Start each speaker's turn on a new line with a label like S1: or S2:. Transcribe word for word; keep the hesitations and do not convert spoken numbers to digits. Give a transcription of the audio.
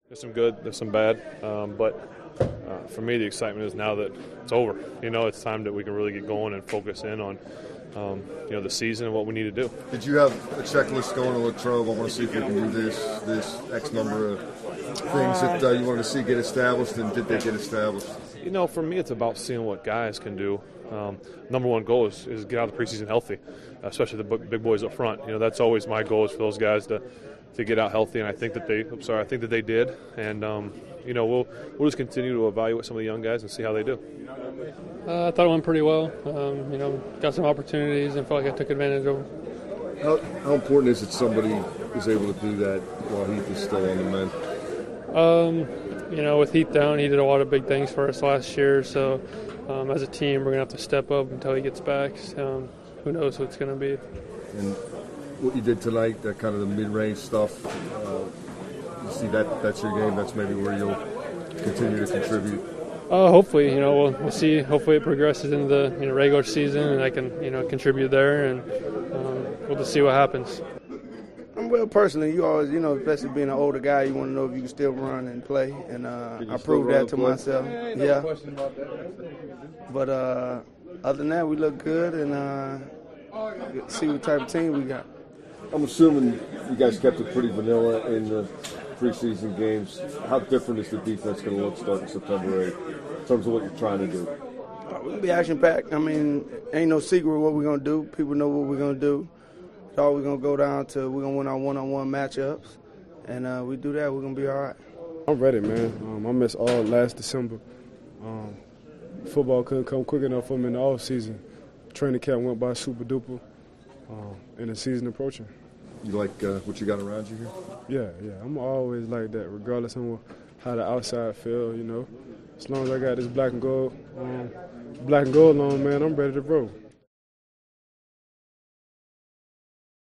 S1: There's some good, there's some bad, um, but uh, for me the excitement is now that it's over. You know, it's time that we can really get going and focus in on um, you know, the season and what we need to do.
S2: Did you have a checklist going to Latrobe? I want to see if we can do this, this X number of things that uh, you wanted to see get established, and did they get established?
S1: You know, for me it's about seeing what guys can do. Um, number one goal is, is get out of the preseason healthy, especially the big boys up front. You know, that's always my goal is for those guys to to get out healthy, and I think that they. I'm sorry, I think that they did, and um, you know, we'll we'll just continue to evaluate some of the young guys and see how they do.
S3: Uh, I thought it went pretty well. Um, you know, got some opportunities and felt like I took advantage of them.
S2: How, how important is it somebody is able to do that while Heath is still on the mend?
S3: Um, you know, with Heath down, he did a lot of big things for us last year. So, um, as a team, we're gonna have to step up until he gets back. Um, who knows what it's gonna be?
S2: And what you did tonight, that kind of the mid-range stuff, uh, you see that that's your game. That's maybe where you'll continue to contribute.
S3: Uh, hopefully, you know, we'll, we'll see. Hopefully, it progresses into the you know regular season, and I can you know contribute there, and um, we'll just see what happens.
S4: Well, personally, you always, you know, especially being an older guy, you want to know if you can still run and play, and uh, I proved that to myself. Yeah. yeah. But uh, other than that, we look good, and uh, see what type of team we got.
S2: I'm assuming you guys kept it pretty vanilla in the preseason games. How different is the defense going to look starting September eighth in terms of what you're trying to do?
S4: Uh, we're going to be action-packed. I mean, ain't no secret what we're going to do. People know what we're going to do. It's all we're going to go down to. We're going to win our one-on-one matchups. And uh, we do that, we're going to be all right.
S5: I'm ready, man. Um, I missed all last December. Um, football couldn't come quick enough for me in the offseason. Training camp went by super-duper. Um, and the season approaching.
S2: You like uh, what you got around you here?
S5: Yeah, yeah. I'm always like that, regardless of how the outside feel, you know. As long as I got this black and gold, um, black and gold on, man, I'm ready to roll.